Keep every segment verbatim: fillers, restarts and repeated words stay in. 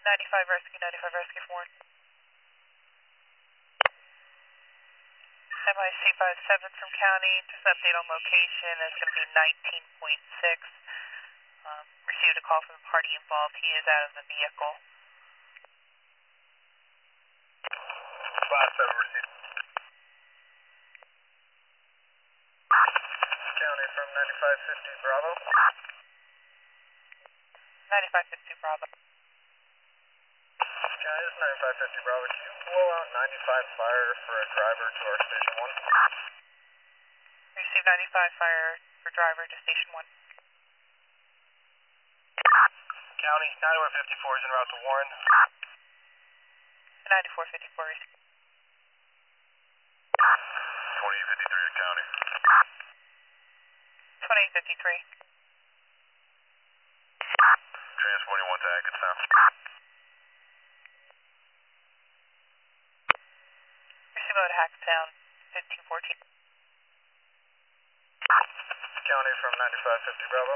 ninety-five rescue, ninety-five rescue four. M I C five seven from county, just update on location, it's going to be nineteen point six. Um, received a call from the party involved, he is out of the vehicle. five seven received. County from ninety-five fifty Bravo. ninety-five fifty Bravo. County, this is ninety-five fifty Bravo. Can you blow out ninety-five fire for a driver to our station one? Received ninety-five fire for driver to station one. County, ninety-one fifty-four is en route to Warren. ninety-four fifty-four received. twenty-eight fifty-three to county. twenty-eight fifty-three. Transporting one to Atkinson. Receive out of Hacktown, fifteen fourteen. County from ninety-five fifty Bravo.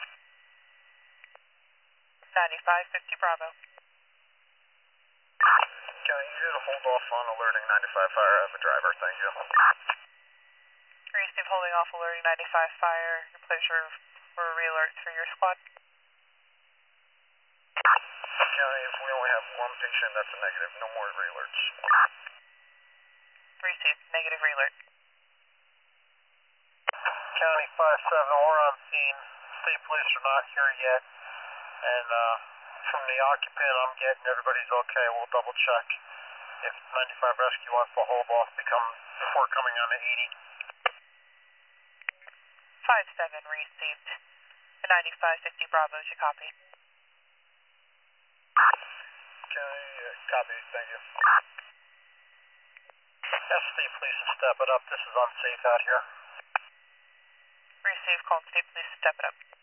ninety-five fifty Bravo. County, you need to hold off on alerting ninety-five fire as a driver, thank you. Receive holding off alerting ninety-five fire, your pleasure for re-alerts for your squad. County, if we only have one patient, that's a negative, no more re-alerts. Received negative re-alert. County five seven, we're on scene. State police are not here yet. And uh, from the occupant, I'm getting everybody's okay. We'll double check if ninety-five rescue wants to hold off become, before coming on to eighty. five seven received. ninety-five fifty Bravo, did you copy? County, uh, copy, thank you. Yes, state police to step it up. This is unsafe out here. Receive, call state police to step it up.